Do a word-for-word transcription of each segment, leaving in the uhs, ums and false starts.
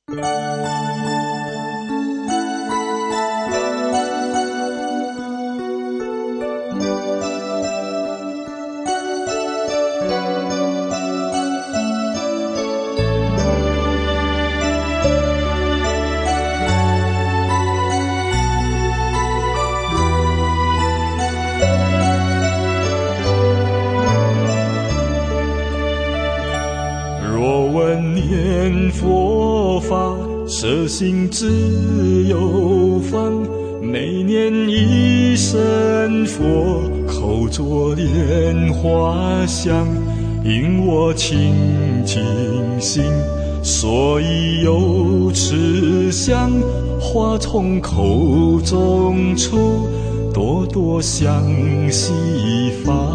念佛法，摄心自有方。每念一声佛，口作莲花香。因我清净心，所以有持香。花从口中出，朵朵香西方。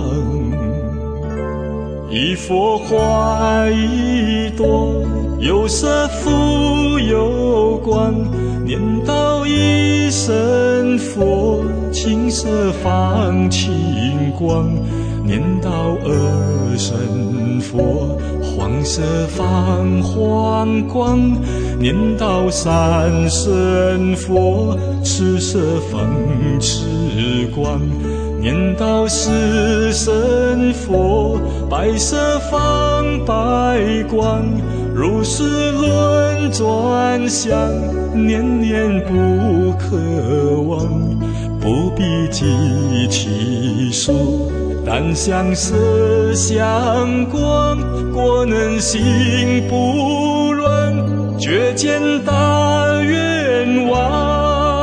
一佛花一朵，有色复有光。念到一声佛，青色放青光。念到二声佛，黄色放黄光。念到三声佛，赤色放赤光。念到四声佛，白色放白光。如是轮转相，念念不可忘。不必记其数，但相色相光。果能心不乱，觉见大愿望。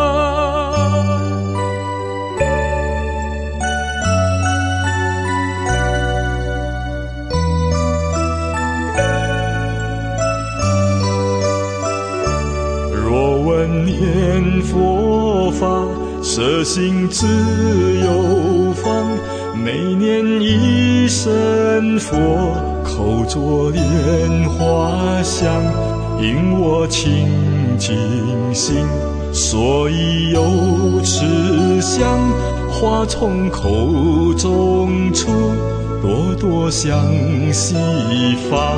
念佛法，摄心自有方。每念一声佛，口作莲花香。因我清净心，所以有持香。花从口中出，朵朵香西方。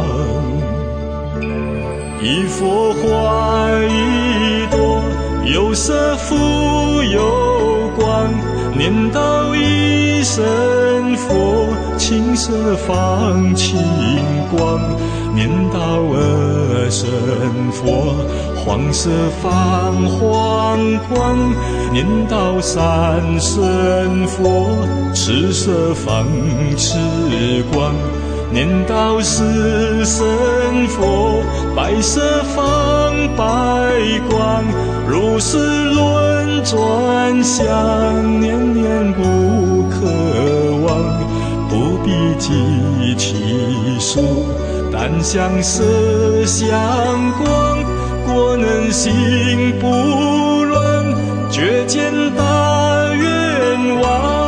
一佛花一朵，有色复有光。念到一声佛，青色放青光。念到二声佛，黄色放黄光。念到三声佛，赤色放赤光。念到四声佛，白色放白光。如是轮转相，念念不可忘。不必记其数，但相色相光。果能心不乱，觉见大愿望。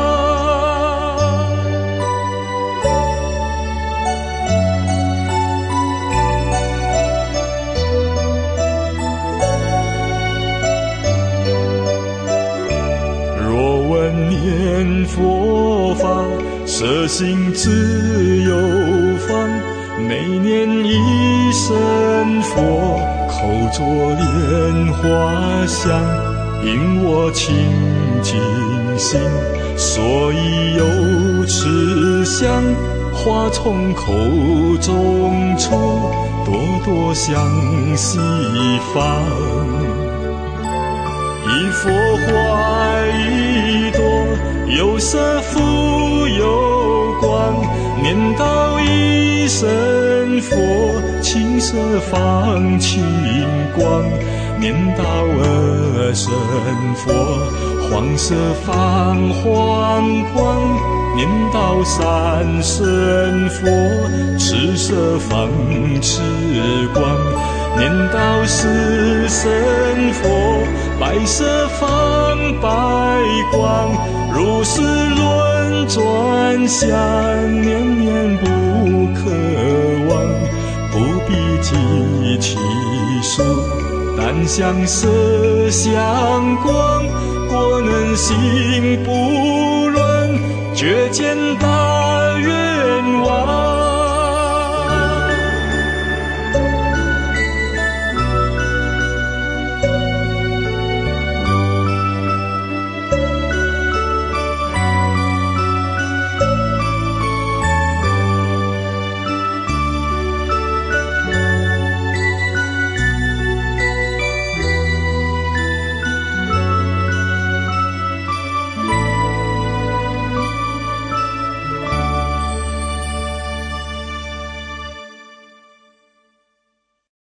念佛法，摄心自有方。每念一声佛，口作莲花香。因我清净心，所以有持香。花从口中出，朵朵香西方。一佛花一朵，有色复有光。念到一声佛，青色放青光。念到二声佛，黄色放黄光。念到三声佛，赤色放赤光。念到四声佛，白色放白光。如是轮转相，念念不可忘。不必记其数，但相色相光。果能心不乱，觉见大愿